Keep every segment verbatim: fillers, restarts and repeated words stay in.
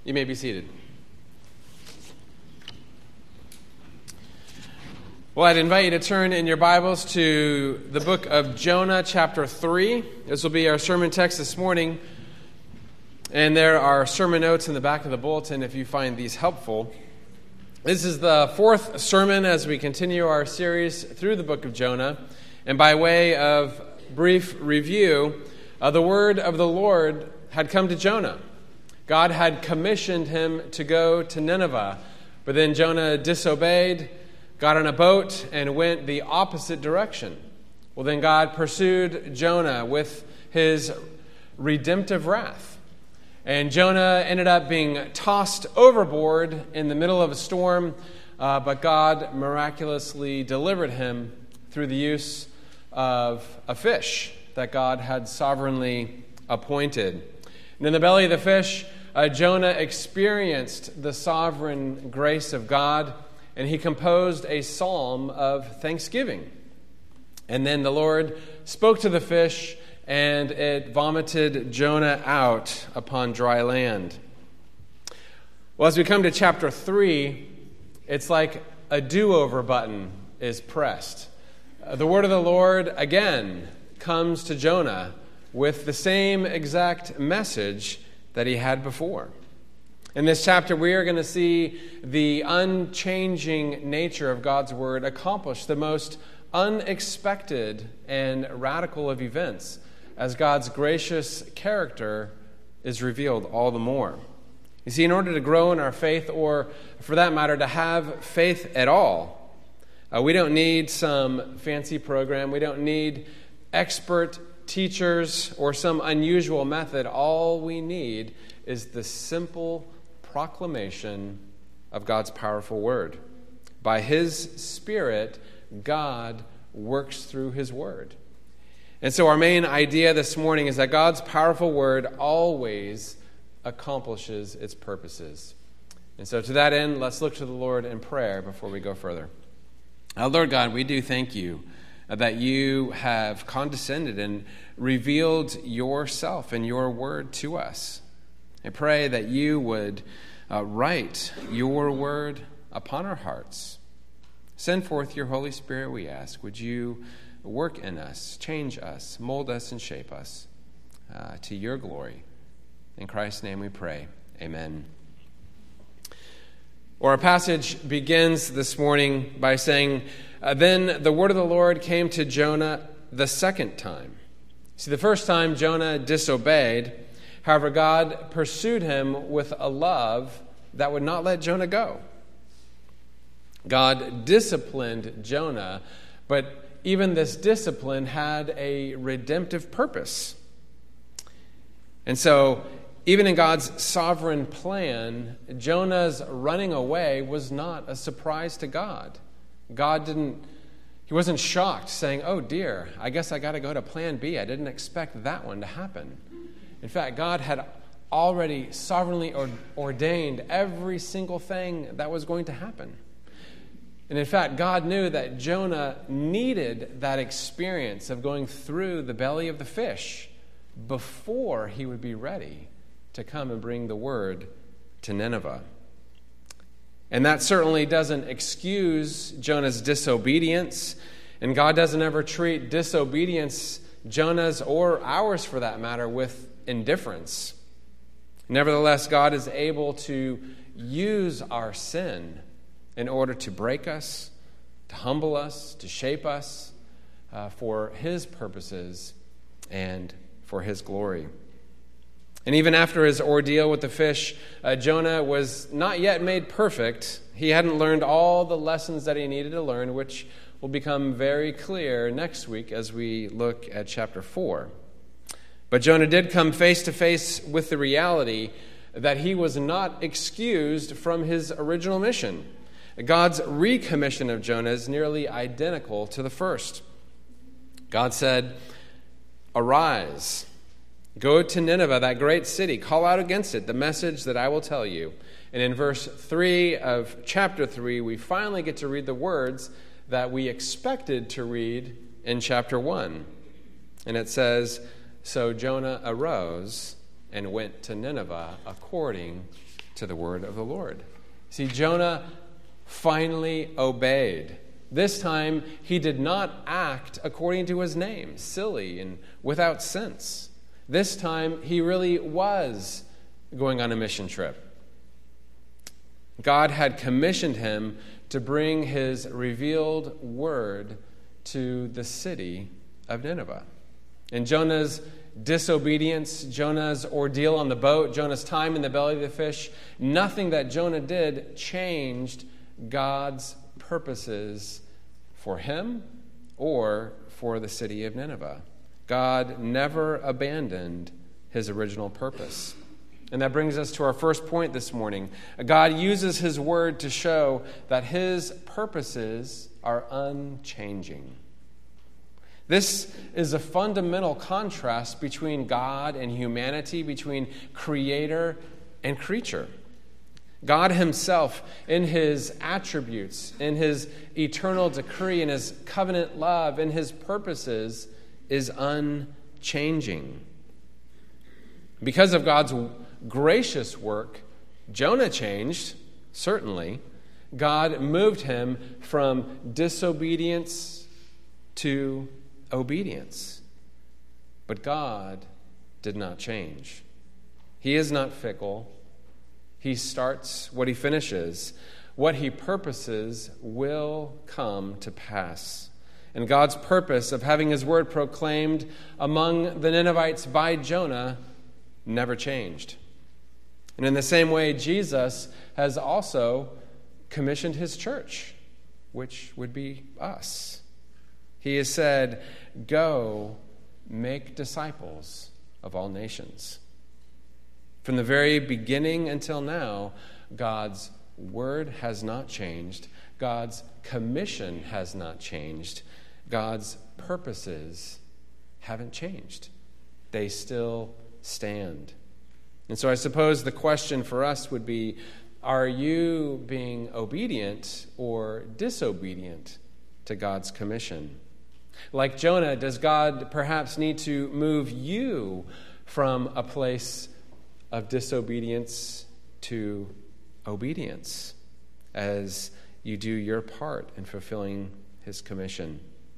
You may be seated. Well, I'd invite you to turn in your Bibles to the book of Jonah, chapter three. This will be our sermon text this morning. And there are sermon notes in the back of the bulletin if you find these helpful. This is the fourth sermon as we continue our series through the book of Jonah. And by way of brief review, uh, the word of the Lord had come to Jonah. God had commissioned him to go to Nineveh, but then Jonah disobeyed, got on a boat, and went the opposite direction. Well, then God pursued Jonah with his redemptive wrath. And Jonah ended up being tossed overboard in the middle of a storm, uh, but God miraculously delivered him through the use of a fish that God had sovereignly appointed. And in the belly of the fish, uh, Jonah experienced the sovereign grace of God, and he composed a psalm of thanksgiving. And then the Lord spoke to the fish, and it vomited Jonah out upon dry land. Well, as we come to chapter three, it's like a do-over button is pressed. Uh, the word of the Lord, again, comes to Jonah with the same exact message that he had before. In this chapter, we are going to see the unchanging nature of God's word accomplish the most unexpected and radical of events as God's gracious character is revealed all the more. You see, in order to grow in our faith, or for that matter, to have faith at all, uh, we don't need some fancy program. We don't need expert teachers or some unusual method. All we need is the simple proclamation of God's powerful word. By his Spirit, God works through his word. And so our main idea this morning is that God's powerful word always accomplishes its purposes. And so to that end, let's look to the Lord in prayer before we go further. Now, Lord God, we do thank you that you have condescended and revealed yourself and your word to us. I pray that you would uh, write your word upon our hearts. Send forth your Holy Spirit, we ask. Would you work in us, change us, mold us, and shape us uh, to your glory. In Christ's name we pray. Amen. Well, our passage begins this morning by saying, uh, Then the word of the Lord came to Jonah the second time. See, the first time Jonah disobeyed. However, God pursued him with a love that would not let Jonah go. God disciplined Jonah, but even this discipline had a redemptive purpose. And so, even in God's sovereign plan, Jonah's running away was not a surprise to God. God didn't, he wasn't shocked, saying, oh dear, I guess I got to go to plan B. I didn't expect that one to happen. In fact, God had already sovereignly ordained every single thing that was going to happen. And in fact, God knew that Jonah needed that experience of going through the belly of the fish before he would be ready to come and bring the word to Nineveh. And that certainly doesn't excuse Jonah's disobedience. And God doesn't ever treat disobedience, Jonah's or ours for that matter, with indifference. Nevertheless, God is able to use our sin in order to break us, to humble us, to shape us uh, for his purposes and for his glory. And even after his ordeal with the fish, uh, Jonah was not yet made perfect. He hadn't learned all the lessons that he needed to learn, which will become very clear next week as we look at chapter four. But Jonah did come face to face with the reality that he was not excused from his original mission. God's recommission of Jonah is nearly identical to the first. God said, "Arise, go to Nineveh, that great city, call out against it the message that I will tell you." And in verse three of chapter three, we finally get to read the words that we expected to read in chapter one. And it says, "So Jonah arose and went to Nineveh according to the word of the Lord. See, Jonah finally obeyed. This time, he did not act according to his name, silly and without sense. This time, he really was going on a mission trip. God had commissioned him to bring his revealed word to the city of Nineveh. And Jonah's disobedience, Jonah's ordeal on the boat, Jonah's time in the belly of the fish, nothing that Jonah did changed God's purposes for him or for the city of Nineveh. God never abandoned his original purpose. And that brings us to our first point this morning. God uses his word to show that his purposes are unchanging. This is a fundamental contrast between God and humanity, between creator and creature. God himself, in his attributes, in his eternal decree, in his covenant love, in his purposes, is unchanging. Because of God's gracious work, Jonah changed, certainly. God moved him from disobedience to obedience. But God did not change. He is not fickle. He starts what he finishes. What he purposes will come to pass. And God's purpose of having his word proclaimed among the Ninevites by Jonah never changed. And in the same way, Jesus has also commissioned his church, which would be us. He has said, "Go, make disciples of all nations." From the very beginning until now, God's word has not changed. God's commission has not changed. God's purposes haven't changed. They still stand. And so I suppose the question for us would be, are you being obedient or disobedient to God's commission? Like Jonah, does God perhaps need to move you from a place of disobedience to obedience as you do your part in fulfilling his commission?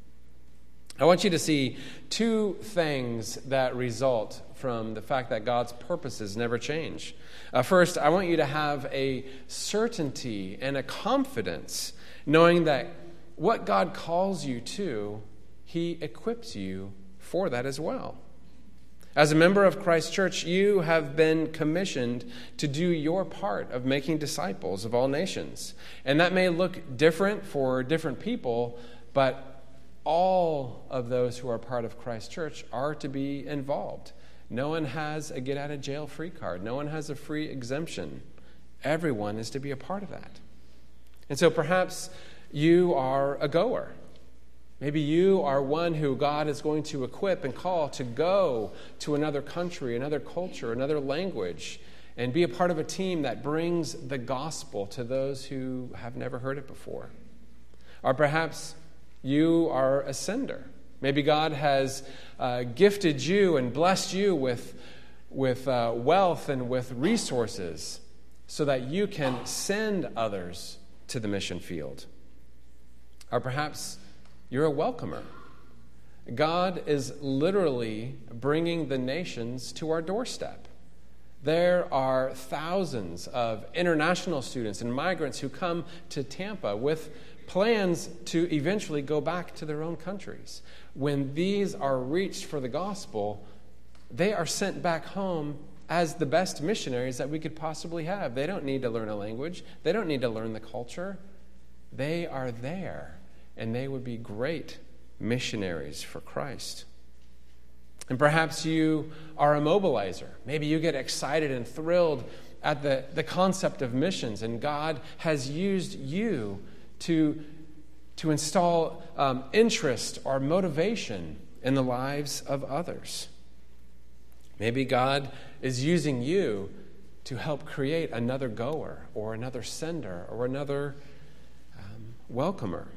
I want you to see two things that result from the fact that God's purposes never change. Uh, first, I want you to have a certainty and a confidence knowing that what God calls you to, he equips you for that as well. As a member of Christ's church, you have been commissioned to do your part of making disciples of all nations. And that may look different for different people, but all of those who are part of Christ's church are to be involved. No one has a get-out-of-jail-free card. No one has a free exemption. Everyone is to be a part of that. And so perhaps you are a goer. Maybe you are one who God is going to equip and call to go to another country, another culture, another language, and be a part of a team that brings the gospel to those who have never heard it before. Or perhaps you are a sender. Maybe God has uh, gifted you and blessed you with, with uh, wealth and with resources so that you can send others to the mission field. Or perhaps you're a welcomer. God is literally bringing the nations to our doorstep. There are thousands of international students and migrants who come to Tampa with plans to eventually go back to their own countries. When these are reached for the gospel, they are sent back home as the best missionaries that we could possibly have. They don't need to learn a language. They don't need to learn the culture. They are there, and they would be great missionaries for Christ. And perhaps you are a mobilizer. Maybe you get excited and thrilled at the, the concept of missions, and God has used you to, to install um, interest or motivation in the lives of others. Maybe God is using you to help create another goer or another sender or another um, welcomer.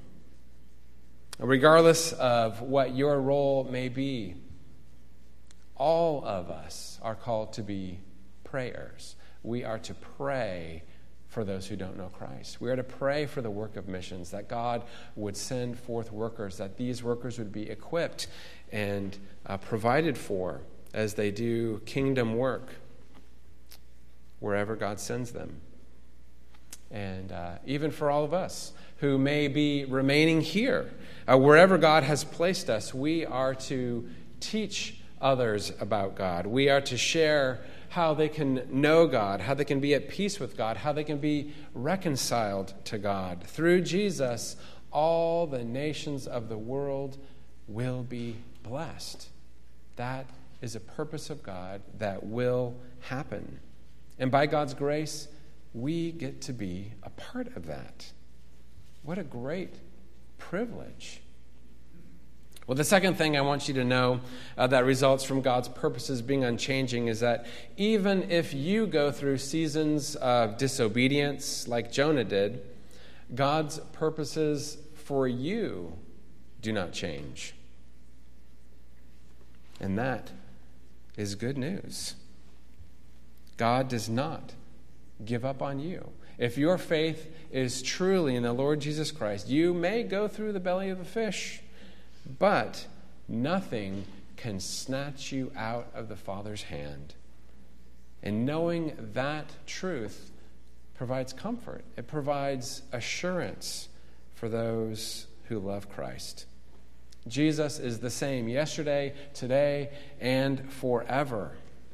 Regardless of what your role may be, all of us are called to be prayers. we are to pray for those who don't know Christ. We are to pray for the work of missions, that God would send forth workers, that these workers would be equipped and uh, provided for as they do kingdom work wherever God sends them. And uh, even for all of us who may be remaining here, uh, wherever God has placed us, we are to teach others about God. We are to share how they can know God, how they can be at peace with God, how they can be reconciled to God. Through Jesus, all the nations of the world will be blessed. That is a purpose of God that will happen. And by God's grace, we get to be a part of that. What a great privilege. Well, the second thing I want you to know uh, that results from God's purposes being unchanging is that even if you go through seasons of disobedience like Jonah did, God's purposes for you do not change. And that is good news. God does not give up on you. If your faith is truly in the Lord Jesus Christ, you may go through the belly of a fish, but nothing can snatch you out of the Father's hand. And knowing that truth provides comfort. It provides assurance for those who love Christ. Jesus is the same yesterday, today, and forever.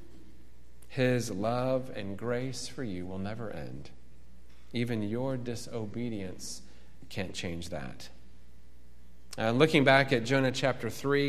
His love and grace for you will never end. Even your disobedience can't change that. Uh, looking back at Jonah chapter three,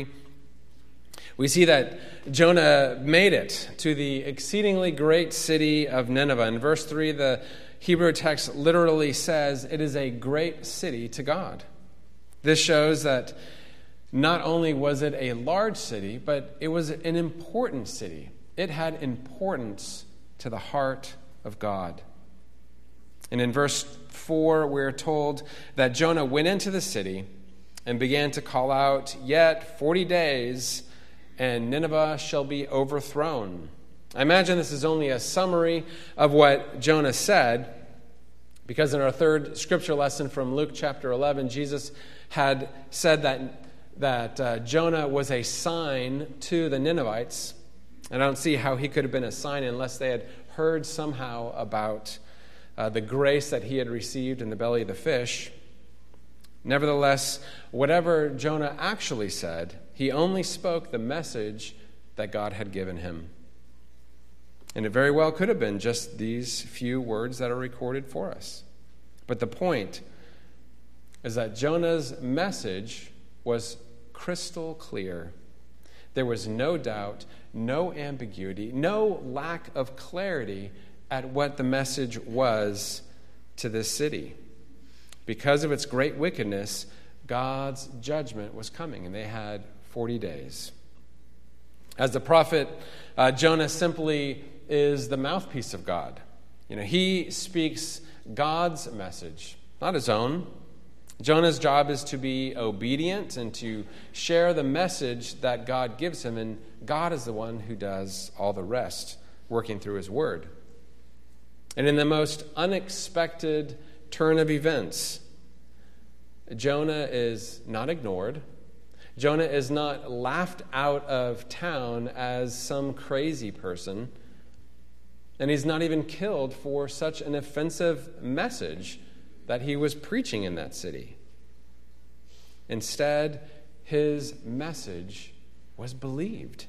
we see that Jonah made it to the exceedingly great city of Nineveh. In verse three, the Hebrew text literally says it is a great city to God. This shows that not only was it a large city, but it was an important city. It had importance to the heart of God. And in verse four, we're told that Jonah went into the city and began to call out, "Yet forty days, and Nineveh shall be overthrown." I imagine this is only a summary of what Jonah said, because in our third scripture lesson from Luke chapter eleven, Jesus had said that, that uh, Jonah was a sign to the Ninevites. And I don't see how he could have been a sign unless they had heard somehow about uh, the grace that he had received in the belly of the fish. Nevertheless, whatever Jonah actually said, he only spoke the message that God had given him. And it very well could have been just these few words that are recorded for us. But the point is that Jonah's message was crystal clear. There was no doubt, no ambiguity, no lack of clarity at what the message was to this city. Because of its great wickedness, God's judgment was coming, and they had forty days. As the prophet, uh, Jonah simply is the mouthpiece of God. You know, he speaks God's message, not his own. Jonah's job is to be obedient and to share the message that God gives him, and God is the one who does all the rest, working through his word. And in the most unexpected turn of events, Jonah is not ignored. Jonah is not laughed out of town as some crazy person. And he's not even killed for such an offensive message that he was preaching in that city. Instead, his message was believed.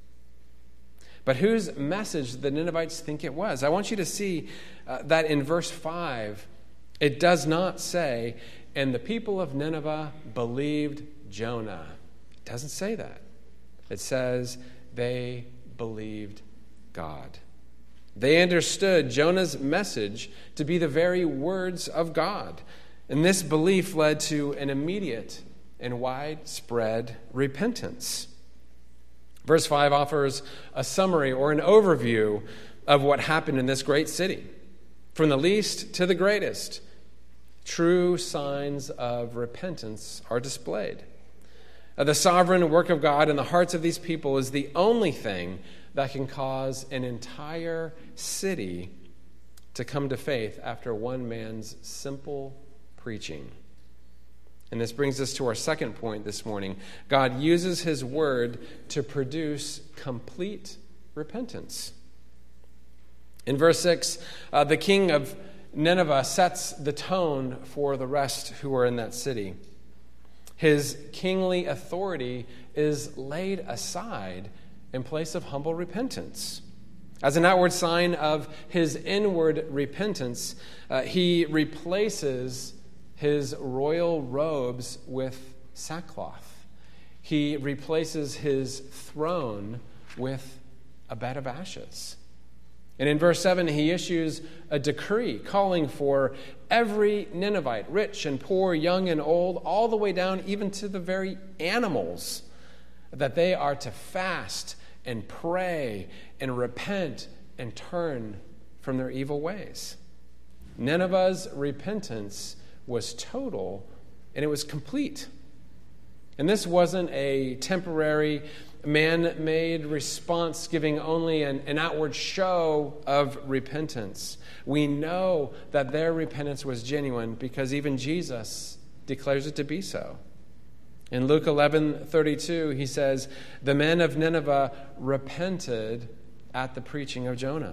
But whose message did the Ninevites think it was? I want you to see uh, that in verse five, it does not say, "And the people of Nineveh believed Jonah." It doesn't say that. It says they believed God. They understood Jonah's message to be the very words of God. And this belief led to an immediate and widespread repentance. Verse five offers a summary or an overview of what happened in this great city. From the least to the greatest, true signs of repentance are displayed. The sovereign work of God in the hearts of these people is the only thing that can cause an entire city to come to faith after one man's simple preaching. And this brings us to our second point this morning. God uses his word to produce complete repentance. In verse six, uh, the king of Nineveh sets the tone for the rest who are in that city. His kingly authority is laid aside in place of humble repentance. As an outward sign of his inward repentance, uh, he replaces his royal robes with sackcloth. He replaces his throne with a bed of ashes. And in verse seven, he issues a decree calling for every Ninevite, rich and poor, young and old, all the way down even to the very animals, that they are to fast and pray and repent and turn from their evil ways. Nineveh's repentance was total, and it was complete. And this wasn't a temporary, man-made response giving only an, an outward show of repentance. We know that their repentance was genuine because even Jesus declares it to be so. In Luke eleven thirty-two, he says, "The men of Nineveh repented at the preaching of Jonah."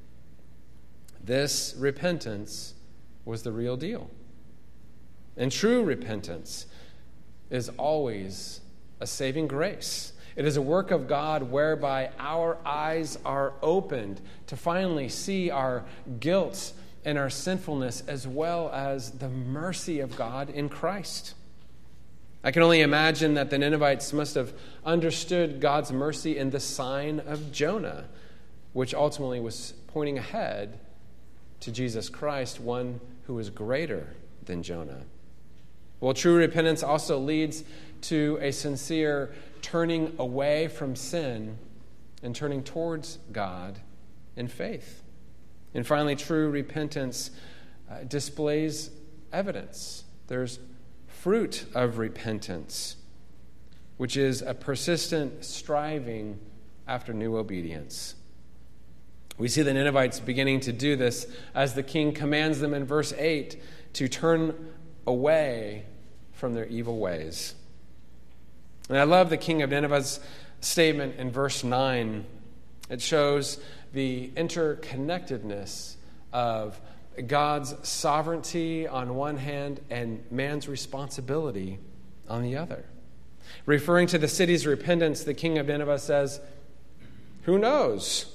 This repentance was the real deal. And true repentance is always a saving grace. It is a work of God whereby our eyes are opened to finally see our guilt and our sinfulness as well as the mercy of God in Christ. I can only imagine that the Ninevites must have understood God's mercy in the sign of Jonah, which ultimately was pointing ahead to Jesus Christ, one who is greater than Jonah. Well, true repentance also leads to a sincere turning away from sin and turning towards God in faith. And finally, true repentance uh, displays evidence. There's fruit of repentance, which is a persistent striving after new obedience. We see the Ninevites beginning to do this as the king commands them in verse eight to turn away from their evil ways. And I love the king of Nineveh's statement in verse nine. It shows the interconnectedness of God's sovereignty on one hand and man's responsibility on the other. Referring to the city's repentance, the king of Nineveh says, "Who knows?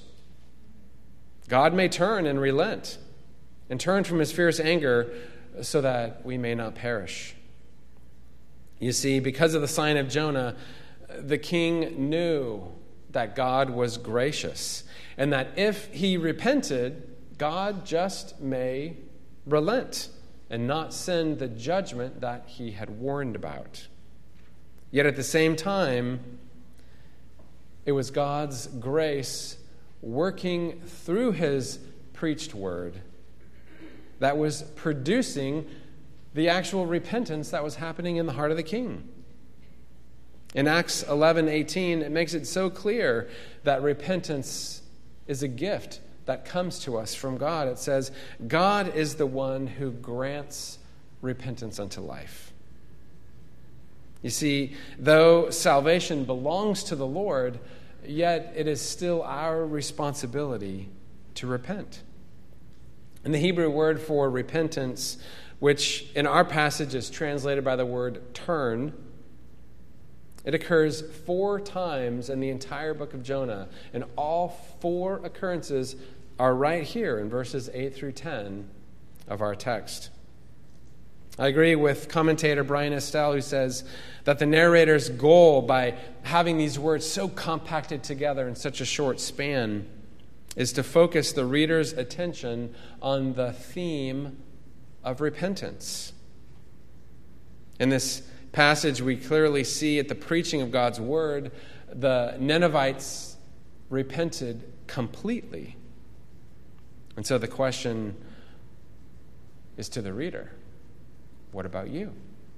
God may turn and relent and turn from his fierce anger so that we may not perish." You see, because of the sign of Jonah, the king knew that God was gracious and that if he repented, God just may relent and not send the judgment that he had warned about. Yet at the same time, it was God's grace working through his preached word that was producing the actual repentance that was happening in the heart of the king. In Acts eleven eighteen, it makes it so clear that repentance is a gift that comes to us from God. It says, God is the one who grants repentance unto life. You see, though salvation belongs to the Lord, yet it is still our responsibility to repent. And the Hebrew word for repentance, which in our passage is translated by the word turn, it occurs four times in the entire book of Jonah, and all four occurrences are right here in verses eight through ten of our text. I agree with commentator Brian Estelle, who says that the narrator's goal by having these words so compacted together in such a short span is to focus the reader's attention on the theme of repentance. In this passage, we clearly see at the preaching of God's word, the Ninevites repented completely. And so the question is to the reader, what about you?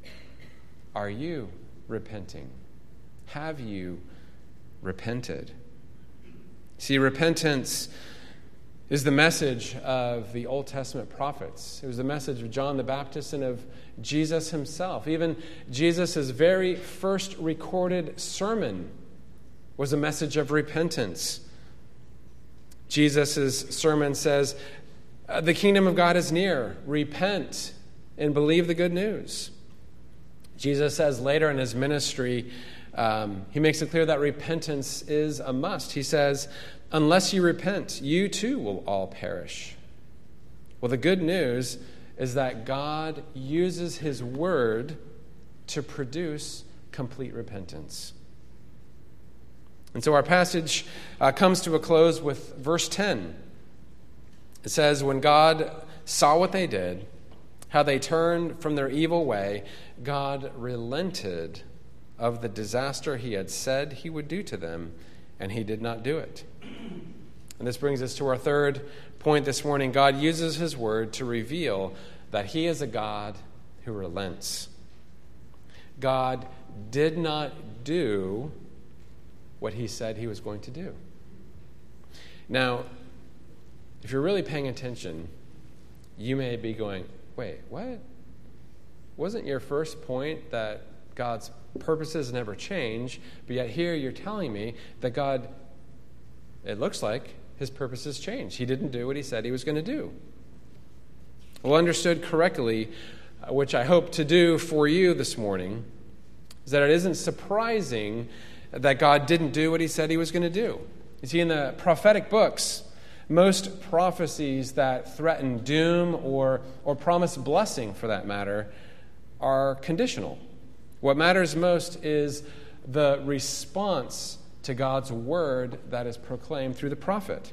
Are you repenting? Have you repented? See, repentance is the message of the Old Testament prophets. It was the message of John the Baptist and of Jesus himself. Even Jesus' very first recorded sermon was a message of repentance. Jesus' sermon says, "The kingdom of God is near. Repent and believe the good news." Jesus says later in his ministry, um, he makes it clear that repentance is a must. He says, "Unless you repent, you too will all perish." Well, the good news is that God uses his word to produce complete repentance. And so our passage uh, comes to a close with verse ten. It says, "When God saw what they did, how they turned from their evil way, God relented of the disaster he had said he would do to them, and he did not do it." And this brings us to our third point this morning. God uses his word to reveal that he is a God who relents. God did not do what he said he was going to do. Now, if you're really paying attention, you may be going, wait, what? Wasn't your first point that God's purposes never change, but yet here you're telling me that God, it looks like his purposes changed. He didn't do what he said he was going to do. Well, understood correctly, which I hope to do for you this morning, is that it isn't surprising that God didn't do what he said he was going to do. You see, in the prophetic books, most prophecies that threaten doom or, or promise blessing, for that matter, are conditional. What matters most is the response to God's word that is proclaimed through the prophet.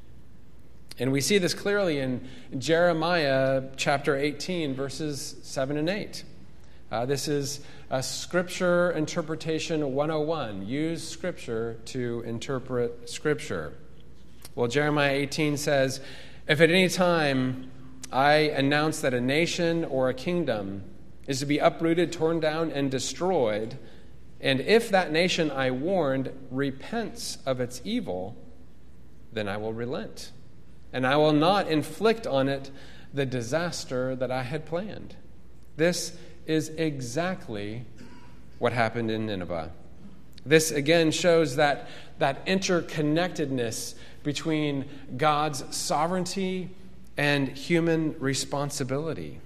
And we see this clearly in Jeremiah chapter eighteen, verses seven and eight. Uh, this is a Scripture Interpretation one oh one. Use Scripture to interpret Scripture. Well, Jeremiah eighteen says, "If at any time I announce that a nation or a kingdom is to be uprooted, torn down, and destroyed, and if that nation I warned repents of its evil, then I will relent, and I will not inflict on it the disaster that I had planned." This is exactly what happened in Nineveh. This again shows that, that interconnectedness between God's sovereignty and human responsibility.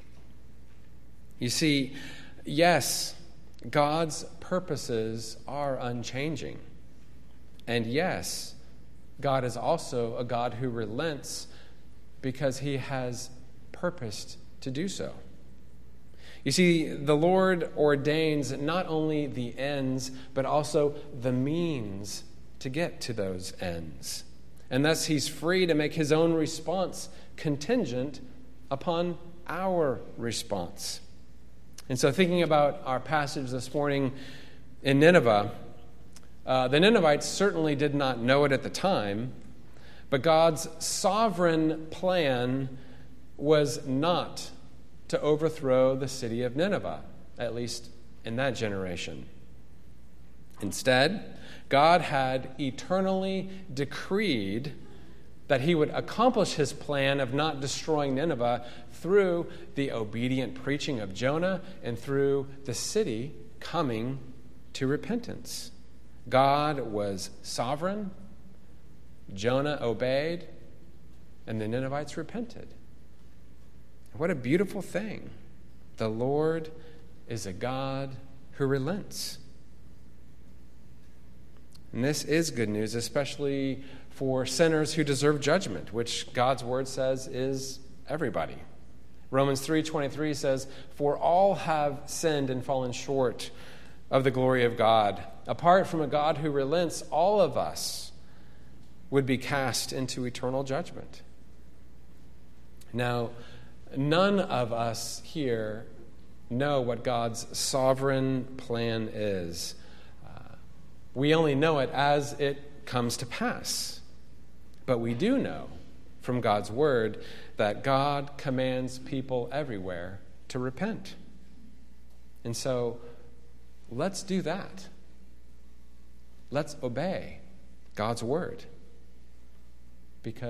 You see, yes, God's purposes are unchanging. And yes, God is also a God who relents because he has purposed to do so. You see, the Lord ordains not only the ends, but also the means to get to those ends. And thus he's free to make his own response contingent upon our response. And so thinking about our passage this morning in Nineveh, uh, the Ninevites certainly did not know it at the time, but God's sovereign plan was not to overthrow the city of Nineveh, at least in that generation. Instead, God had eternally decreed that he would accomplish his plan of not destroying Nineveh through the obedient preaching of Jonah and through the city coming to repentance. God was sovereign, Jonah obeyed, and the Ninevites repented. What a beautiful thing. The Lord is a God who relents. And this is good news, especially for sinners who deserve judgment, which God's word says is everybody. Romans three twenty-three says, "For all have sinned and fallen short of the glory of God." Apart from a God who relents, all of us would be cast into eternal judgment. Now, none of us here know what God's sovereign plan is. Uh, we only know it as it comes to pass. But we do know from God's word that God commands people everywhere to repent. And so, let's do that. Let's obey God's word. Because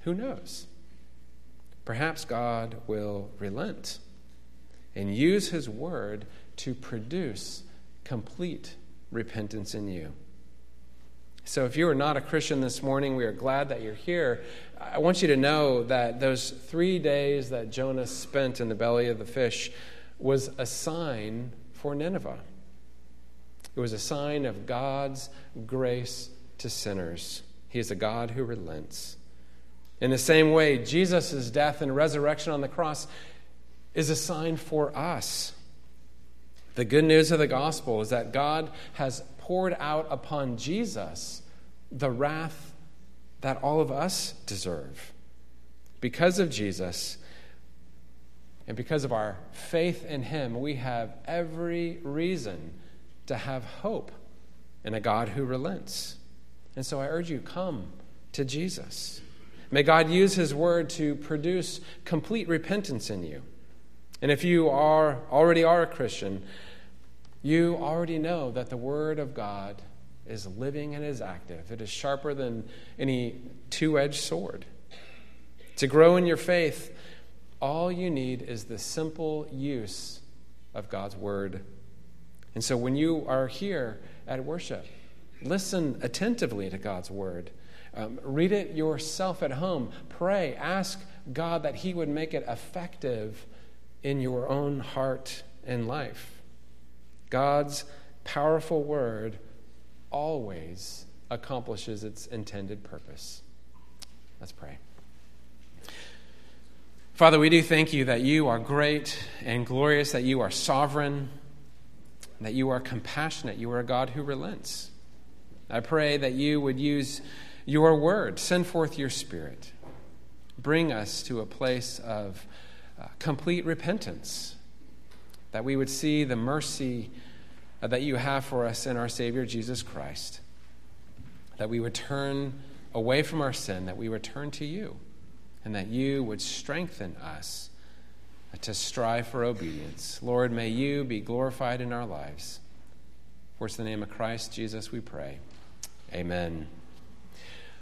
Who knows? Perhaps God will relent and use his word to produce complete repentance in you. So if you are not a Christian this morning, we are glad that you're here. I want you to know that those three days that Jonah spent in the belly of the fish was a sign for Nineveh. It was a sign of God's grace to sinners. He is a God who relents. In the same way, Jesus' death and resurrection on the cross is a sign for us. The good news of the gospel is that God has poured out upon Jesus the wrath that all of us deserve. Because of Jesus and because of our faith in him, we have every reason to have hope in a God who relents. And so I urge you, come to Jesus. May God use his word to produce complete repentance in you. And if you are already are a Christian, you already know that the word of God is living and is active. It is sharper than any two-edged sword. To grow in your faith, all you need is the simple use of God's word. And so when you are here at worship, listen attentively to God's word. Um, read it yourself at home. Pray. Ask God that he would make it effective in your own heart and life. God's powerful word always accomplishes its intended purpose. Let's pray. Father, we do thank you that you are great and glorious, that you are sovereign, that you are compassionate. You are a God who relents. I pray that you would use your word, send forth your Spirit, bring us to a place of uh, complete repentance, that we would see the mercy uh, that you have for us in our Savior Jesus Christ, that we would turn away from our sin, that we would turn to you, and that you would strengthen us to strive for obedience. Lord, may you be glorified in our lives. For it's the name of Christ Jesus we pray. Amen.